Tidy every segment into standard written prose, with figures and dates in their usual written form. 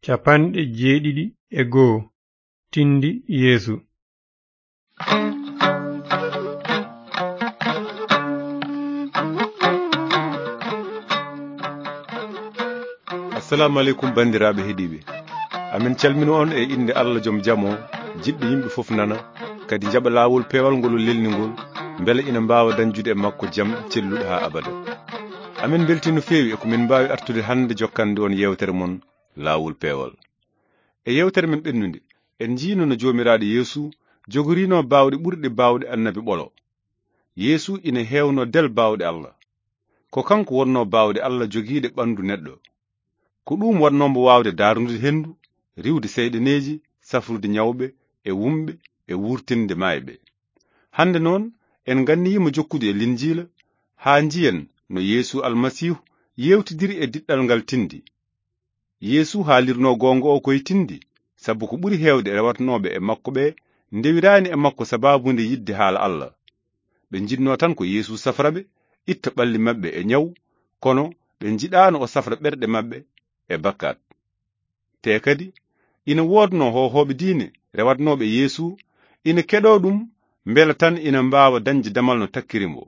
71 Tindi Yeesu. Assalamu alaikum bandiraɓe heeɗiɓe. Amin calmino on e inde Allah joom jamo jiɗɗo yimɓe fof nana kadi jaɓa lawol pewal ngol lelningol beele ina mbawa dañjude e makko jaam celluɗo ha abada. Amin beltino feewi e ko min mbawi artude hande jokkande on yewtere mon lawol pewal. E yewtere men ɓennude en jiino no jomiraɗo Yeesu jogorino bawɗe ɓurɗe bawɗe annabi ɓolo. Yeesu ina hewno del bawɗe Allah, ko kanko wonno bawɗe Allah jogiide ɓandu neɗɗo, ko ɗum wannombo wawde darnude hendu, riwde seyɗeneji, safrude nyawɓe e wumɓe e wurtinde mayɓe. Hande noon en ganniyimo jokkude e linjila ha jiyen no Yeesu almasihu yewtidiri e diɗɗal ngal tindi. Yeesu haalirno gonga o koye tindi, sabu ko ɓuri hewde rewatnoɓe e makko ɓe ndewirani e makko sababude yidde haala Allah. Ɓe jinno tan ko Yeesu safraɓe itta ɓalli mabɓe e nyaw, kono ɓe jiɗano o safra ɓerɗe mabɓe e bakkat. Te kadi ina wodno hohoɓe diine rewatnoɓe Yeesu ina keɗo ɗum mbela tan ina mbawa dañde damal no takkirimo.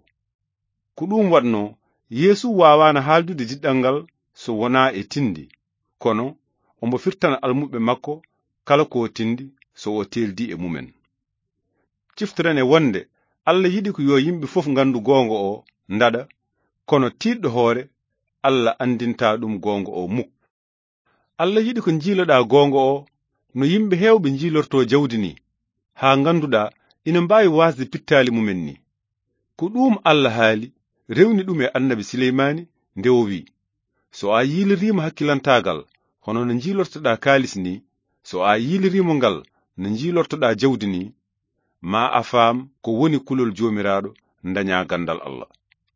Ko ɗum watno Yeesu wawana haaldude diɗɗal ngal so wona e tindi, kono ombo firtana almuɓe makko kala ko tindi so o teldi e mumen. Ciftorene wonde Allah yiɗi ko yo yimɓe fof gandu gonga o ndaɗa, kono tiɗɗo hoore Allah andinta ɗum gonga o mukk. Allah yiɗi ko jiiloɗa gonga o no yimɓe hewɓe jiilorto jawdi ni, ha ganduɗa ina mbawi wasde pittali mumen ni. Ko ɗum Allah haali rewni ɗum e annabi Suleymani nde o wi: so a yilirima hakkilantagal hono no jiilortoɗa kalis ni, so a yilirimo ngal no jiilortoɗa jawdi ni, ma a faam ko woni kulol jomiraɗo daña gandal Allah.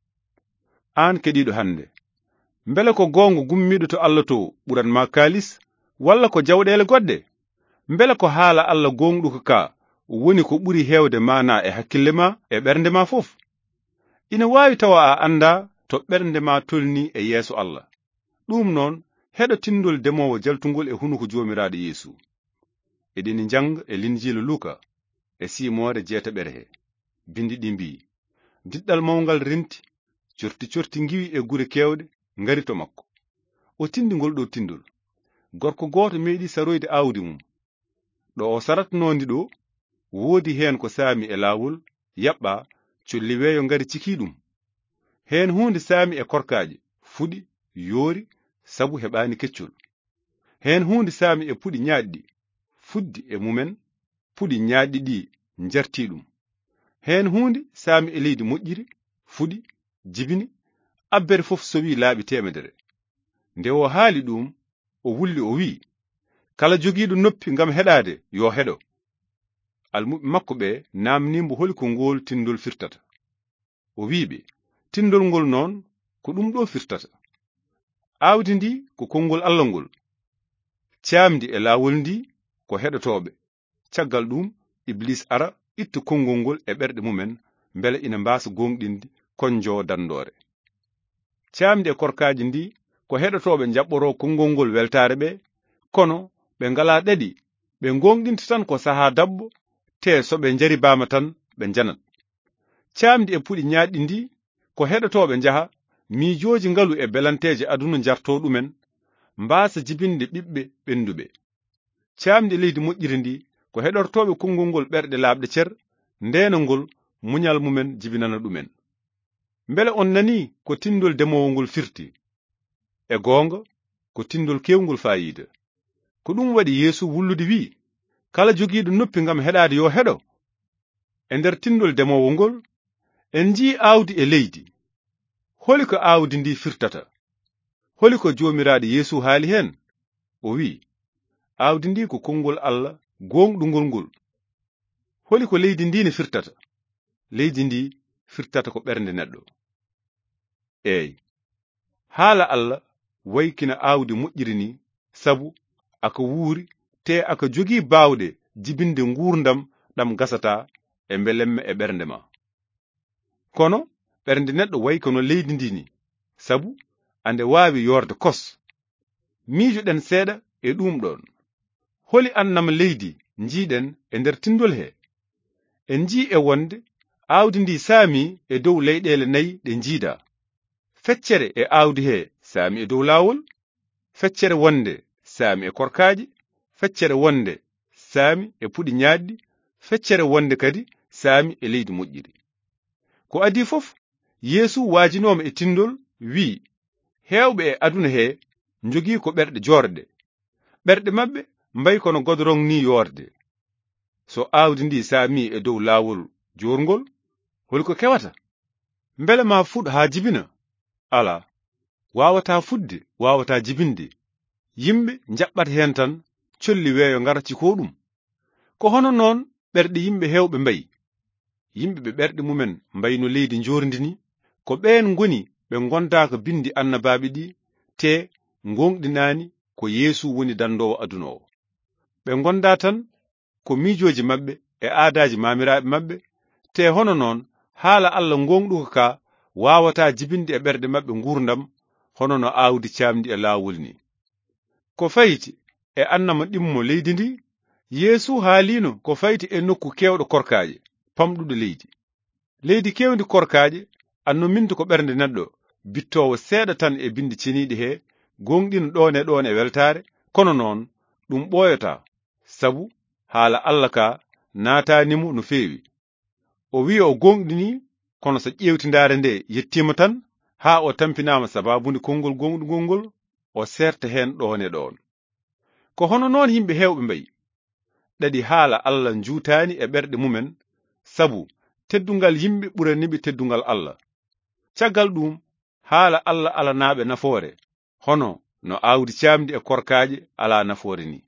An keɗiɗo hande, mbele ko gonga gummiɗo to Allah to ɓuranma kalis, walla ko jawɗele goɗɗe? Mbele ko haala Allah gonɗuko ka woni ko ɓuri hewde mana e hakkille ma e ɓernde ma fof? Ina wawi tawa a anda to ɓernde ma tolni e yeeso Allah. Ɗum noon heɗo tindol demowo jaltungol e hunuko jomiraɗo Yeesu. Eɗeni janga e linjila Luka e simore 8 bindi ɗi mbi: diɗɗal mawgal renti, corti ngiwi e gure kewɗe ngari to makko. O tindi ngol ɗo tindol. Gorko goto meeɗi saroyde awdi mum. Ɗo o saratnondi ɗo woodi hen ko saami e lawol, yaɓɓa colli weeyo ngari ciki ɗum. Hen hunde saami e korkaje, fuɗi, yoori, sabu heɓani keccol. Hen hunde saami e puɗi ñaaɗɗi, fuddi e mumen, puɗi ñaaɗɗi ɗi njarti ɗum. Hen hunde saami e leydi moƴƴiri, fuɗi, jibini, abbere fof sowi laaɓi 100. Nde o haali ɗum, o wulli o wi: kala jogiiɗo noppi ngam heɗade yo heɗo. Almuɓe makko ɓe namnimbo holi ko ngol tindol firtata. O wiɓe: tindol ngol noon ko ɗum ɗo firtata. Awdi ndi ko konngol Allah ngol. Caamdi e laawol ndi ko heɗotoɓe. Caggal ɗum Iblis ara itta konngol ngol e ɓerɗe mumen, mbele ina mbasa gonɗinde konjo dandore. Caamdi e korkaji ndi ko heɗotoɓe jaɓɓoro konngol ngol weltare ɓe, kono ɓe ngala ɗaɗi, ɓe gonɗinta tan ko saha dabbo, te so ɓe jari bama tan ɓe janat. Caamdi e puɗi ñaaɗɗi ndi ko heɗotoɓe jaha miijoji ngalu e belanteje aduna jarto ɗumen, mbasa jibinde ɓiɓɓe ɓenduɓe. Caamdi e leydi moƴƴiri ndi ko heɗortoɓe konngol ngol ɓerɗe laaɓɗe cer, ndeno ngol muñal mumen jibinana ɗumen. Mbele on nani ko tindol demowo ngol firti? E gonga ko tindol kewngol fayida. Ko ɗum waɗi Yeesu wullude wi: kala jogiiɗo noppi ngam heɗade yo heɗo. E nder tindol demowo ngol en ji awdi e leydi. Holi ko awdi ndi firtata? Holi ko jomiraɗo Yeesu haali hen? O wi: awdi ndi ko konngol Allah gonɗungol ngol. Holi ko leydi ndi ne firtata? Leydi ndi firtata ko ɓernde neɗɗo. Eyi, haala Allah waykina awdi moƴƴiri ni, sabu aka wuuri te aka jogii bawɗe jibinde ngurdam ɗam gasata e mbelemme e ɓernde ma. Kono ɓernde neɗɗo waykano leydi ndi ni, sabu ande waawi yorde kos. Miijoɗen seeɗa e ɗum ɗon holi annama leydi jiiɗen e nder tindol he en ji e wonde aawdi ndi saami e dow leyɗele nayi ɗe jiida feccere e aawdi he saami e dow laawol feccere wonde saami e korkaaji feccere wonde saami e puɗi ñaaddi feccere wonde kadi saami e leydi moƴƴiri ko adi fof Yeesu waajinooma e tindol wi heewɓe e aduna he jogii ko ɓerɗe joorɗe ɓerɗe maɓɓe mbayi kono godorong ni yoorde so aawdi ndi saami e dow laawol joorngol holi ko kewata mbele ma fuɗ haa jibina ala wawata fudde wawata jibinde yimɓe jaɓɓata hen tan colli weeyo ngara cikko ɗum ko hono noon ɓerɗe yimɓe hewɓe mbayi yimɓe ɓe ɓerɗe mumen mbayi no leydi njordini ko ɓeen ngoni ɓe gondaka bindi annabaɓe ɗi te gonɗinani ko Yeesu woni dandowo aduna o ɓe gonda tan ko miijoji maɓɓe e aadaji mamiraɓe maɓɓe te hono noon haala Allah gonɗuko ka wawata jibinde e ɓerɗe maɓɓe gurdam hono no aawdi camdi e laawol ni ko fayti e annama ɗimmo leydi ndi Yeesu haalino ko fayti e nokku kewɗo korkaaje pamɗuɗo leydi kewndi korkaaje anno minti ko ɓernde neɗɗo bittowo seeɗa tan e bindi ceniɗi he gonɗino ɗon e weltare kono noon ɗum ɓoyota sabu haala Allah ka naatanimo no feewi o wi o gonɗini kono so ƴewtidare nde yettima tan haa o tampinama sababude konngol gonɗugol ngol o serta hen ɗon e ɗon ko hono noon yimɓe hewɓe mbayi ɗaɗi haala Allah juutani e ɓerɗe mumen sabu teddungal yimɓe ɓuraniɓe teddungal Allah caggal ɗum haala Allah alanaɓe nafoore hono no aawdi camdi e korkaaje ala nafoore ni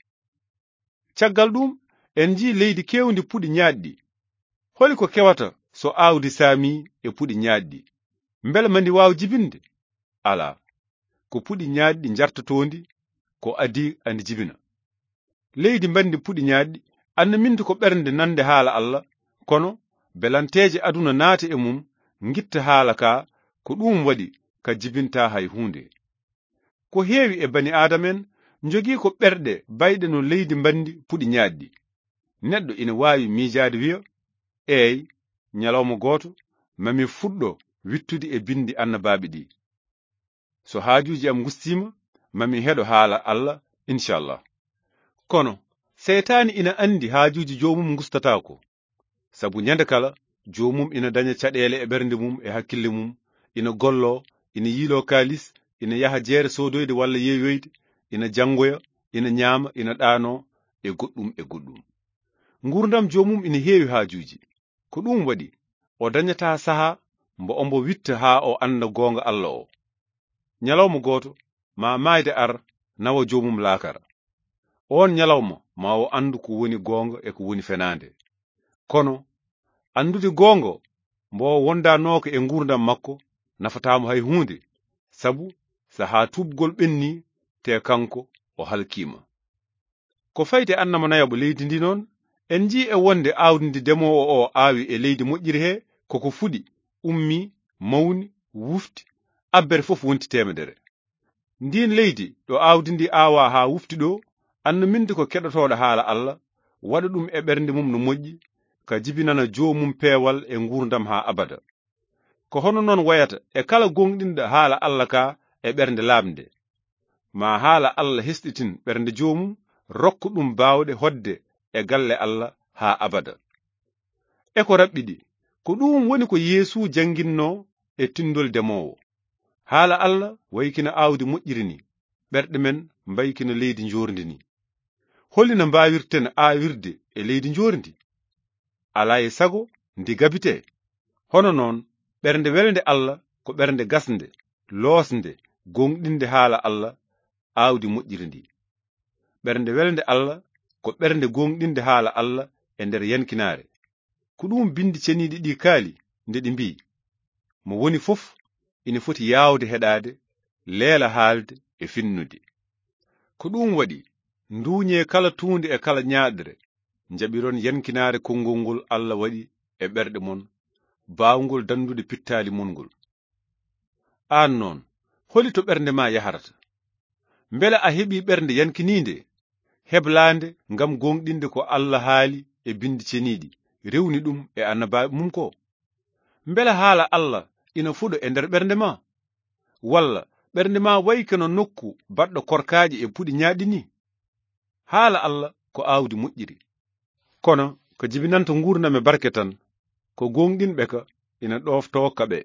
caggal ɗum en ji leydi kewndi puɗi ñaadɗi holi ko kewata so aawdi saami e puɗi ñaadɗi mbele mandi waaw jibinde ala ko puɗi ñaadɗi jartotondi ko adi andi jibina leydi bandi puɗi ñaadɗi anna mindi ko ɓernde nande haala Allah kono belanteje aduna naata e mum gitta haala ka ko ɗum waɗi ka jibinta hay hunde ko heewi e bani aadamen jogii ko ɓerɗe bayɗe no leydi bandi puɗi ñaadɗi neɗɗo ina waawi miijaade wiya eey ñalawma gooto mami fuɗɗo wittude e bindi annabaaɓe ɗi so haajuji am gustima mami heɗo haala Allah inchallah kono seytaani ina andi haajuji joomum gustatako sabu nyande kala joomum ina daña caɗeele e ɓernde mum e hakkille mum ina gollo ina yiilo kaalis ina yaha jeere sodoyde walla yeeyoyde ina jangoya ina ñaama ina ɗaano e goɗɗum ngurdam joomum ina heewi haajuji ko ɗum waɗi o dañata saha mbo ombo witta haa o anda goonga Allah o ñalawma gooto ma maayde ar nawa joomum laakara on ñalawma ma o andu ko woni goonga e ko woni fenaande kono andude goonga mbo wondanoko e ngurdam makko nafatamo hay hunde sabu saha tubgol ɓenni te kanko o halkima ko fayte annama nayaɓo leydi ndi noon en ji e wonde aawdi ndi demowo o aawi e leydi moƴƴiri he koko fuɗi ummi mawni wufti abbere fof wonti temedere ndin leydi ɗo aawdi ndi aawa ha wufti ɗo anno mindi ko keɗotoɗo haala Allah waɗa ɗum e ɓernde mum no moƴƴi ka jibinana joomum peewal e ngurdam ha abada ko hono noon wayata e kala gonɗinɗo haala Allah ka e ɓernde lamde ma haala Allah hesɗitin ɓernde joomum rokka ɗum baawɗe hodde e galle Allah ha abada e ko raɓɓiɗi ko ɗum woni ko Yeesu janginno e tindol demowo haala Allah waykina aawdi moƴƴiri ni ɓerɗe men mbaykina leydi njorndi ni holino mbawirten aawirde e leydi njorndi ala e sago ndi gabite hono noon ɓernde welde Allah ko ɓernde gasnde loosnde gonɗinde haala Allah aawdi moƴƴiri ndi ɓernde welde Allah ko ɓernde gonɗinde haala Allah e nder yankinaare ko ɗum bindi ceniɗi ɗi kaali nde ɗi mbi mo woni fof ina foti yaawde heɗaade leela haalde e finnude ko ɗum waɗi nduuñe kala tuunde e kala ñaaɗere jaɓiron yankinaare konngol ngol Allah waɗi e ɓerɗe mon baawngol dandude pittaali mon ngol aan noon holi to ɓernde ma yaharata mbele a heɓi ɓernde yankininde heblande ngam gonɗinde ko Allah haali e bindi ceniɗi rewni ɗum e annabaɓe mum ko? Mbele haala Allah ina fuɗo e nder ɓernde ma? Walla ɓernde ma wayi kono nokku baɗɗo korkaaji e puɗi ñaaɗini? Haala Allah ko aawdi moƴƴiri, kono ko jibinanta ngurdam e barke tan, ko gonɗinɓe ka ina ɗofto kaɓe.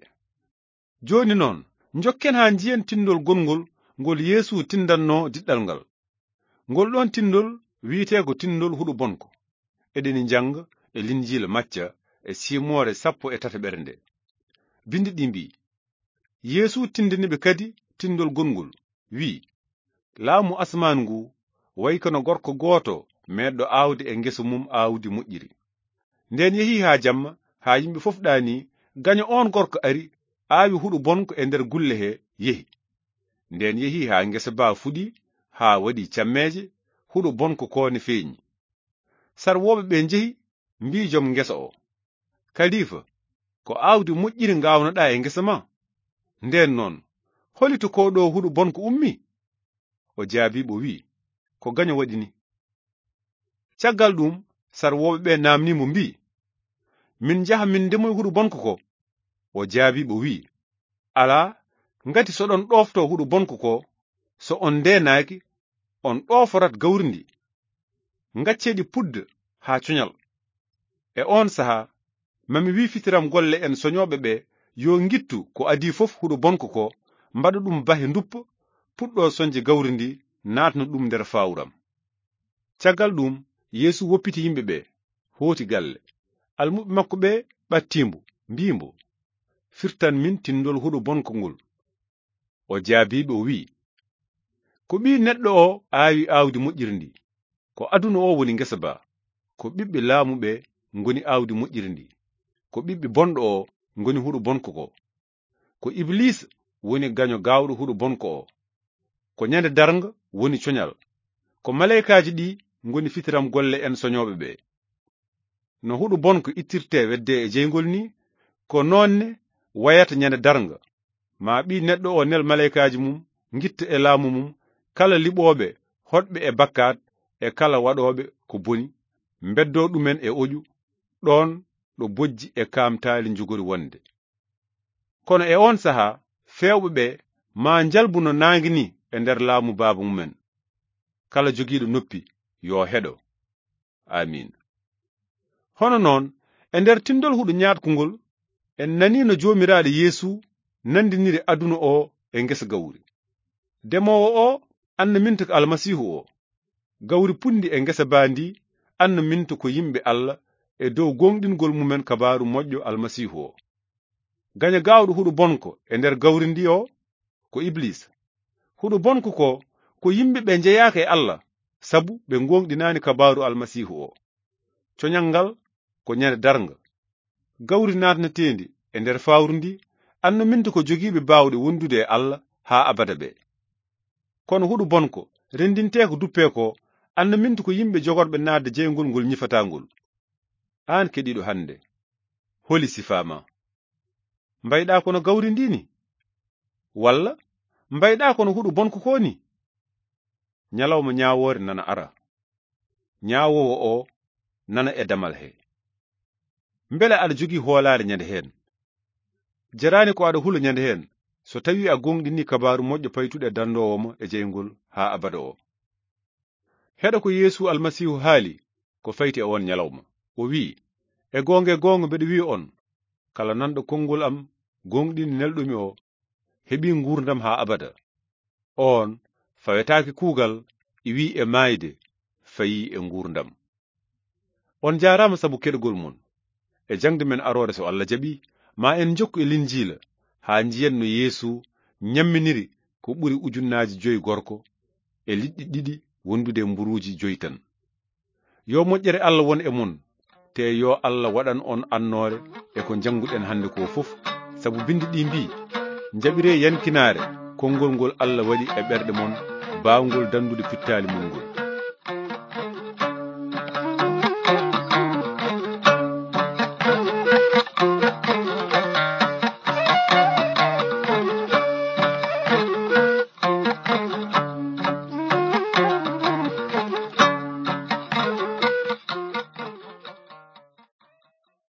Joni noon jokken ha jiyen tindol gongol ngol Yeesu tindanno diɗɗal ngal. Ngol ɗon tindol wi'etego tindol huɗo bonko. Eɗeni janga e linjila Macca e simore 13 ɓernde. Bindi ɗi mbi, Yeesu tindiniɓe kadi tindol gongol, wi, laamu asman ngu wayi kono gorko gooto meɗɗo aawde e ngesa mum aawdi moƴƴiri. Nden yehi ha jamma, ha yimɓe fof ɗaani, gaño on gorko ari aawi huɗo bonko e nder gulle he yehi. Nden yehi ha ngesa ba fuɗi ha waɗi cammeje, huɗo bonko ko ne feeñi. Sarwoɓe ɓe njehi mbi joom ngesa o, kalifa, ko aawdi moƴƴiri ngawnoɗa e ngesa ma? Nden noon holito ko ɗo huɗo bonko ummi? O jaabiɓo wi, ko gaño waɗi ni. Caggal ɗum sarwoɓe ɓe namnimo mbi, min jaha min ndemoy huɗo bonko ko? O jaabiɓo wi, ala, ngati so ɗon ɗofto huɗo bonko ko, so on ndenaki on ɗoforat gawri ndi, ngacceɗi pudda ha coñal. E on saha mami wifitiram golle en soñoɓe ɓe yo ngittu ko adi fof huɗo bonko ko, mbaɗa ɗum bahe nduppa, puɗɗo soñje gawri ndi, natno ɗum nder fawuram. Caggal ɗum Yeesu woppiti yimɓe ɓe, hooti galle. Almuɓe makko ɓe ɓattimbo, mbimbo, firtan min tindol huɗo bonko ngol. O jaabiɓe o wi, ko ɓi neɗɗo o aawi aawdi moƴƴiri ndi, ko aduna o woni ngesa ba, ko ɓiɓɓe laamuɓe ngoni aawdi moƴƴiri ndi, ko ɓiɓɓe bonɗo o ngoni huɗo bonko ko, ko Iblisa woni gaño gawɗo huɗo bonko o, ko nyande darnga woni coñal, ko maleykaji ɗi ngoni fitiram golle en soñoɓe ɓe. No huɗo bonko ittirte wedde e jeygol ni, ko nonne wayata nyande darnga, ma ɓi neɗɗo o nel maleykaji mum gitta e laamu mum kala liɓoɓe hoɗɓe e bakkat e kala waɗoɓe ko boni, beddo ɗumen e oƴu, ɗon ɗo bojji e kamtali jogori wonde. Kono e on saha fewɓe ɓe ma jalbuno nangini e nder laamu baaba mumen. Kala jogiiɗo noppi yo heɗo. Amin. Hono noon e nder tindol huɗo ñaatkungol en nani no jomiraɗo Yeesu nandiniri aduna o e ngesa gawri. Demowo o anna minta ko almasihu o. Gawri pundi e ngesa bandi anna minta ko yimɓe Allah e dow gonɗingol mumen kabaru moƴƴo almasihu o. Gaña gawɗo huɗo bonko e nder gawri ndi o ko Iblisa. Huɗo bonko ko yimɓe ɓe jeeyaka e Allah sabu ɓe gonɗinani kabaru almasihu o. Coñal ngal ko nyande darnga. Gawri natnatendi e nder fawru ndi anna minta ko jogiiɓe bawɗe wondude e Allah ha abada ɓe. Kono huɗo bonko rendinte ko duppe ko anna minta ko yimɓe jogorɓe nadde jeygol ngol ñifatangol. An keɗiɗo hande, holi sifama? Mbayɗa kono gawri ndini? Walla mbayɗa kono huɗo bonko ko ni? Nyalawma ñawore nana ara. Ñawowo o nana e damal he. Mbele aɗa jogi hoolare nyande hen. Jarani ko aɗa hula nyande hen, so tawi a gonɗini kabaru moƴƴo paytuɗe dandowoma e jeygol ha abada o. Heɗa ko Yeesu almasihu haali ko fayti e on nyalawma. O wi, e gonga mbeɗa wi on, kala nanɗo konngol am gonɗini nelɗomi o, heɓi ngurdam ha abada. On fawetaki kuugal, iwi e mayde, fayi e ngurdam. On jarama sabu keɗgol mon. E jangde men arore so Allah jaɓi, ma en jokku e linjila ha jiyen no Yeesu nyamminiri ko ɓuri ujunnaji 5 gorko e liɗɗi 2 wondude mburuji 5 tan. Yo moƴƴere Allah won e mon, te yo Allah waɗan on annore e ko janguɗen hande ko fof, sabu bindi ɗi mbi, jaɓire yankinare konngol ngol Allah waɗi e ɓerɗe mon, bawgol dandude pittali mon ngol.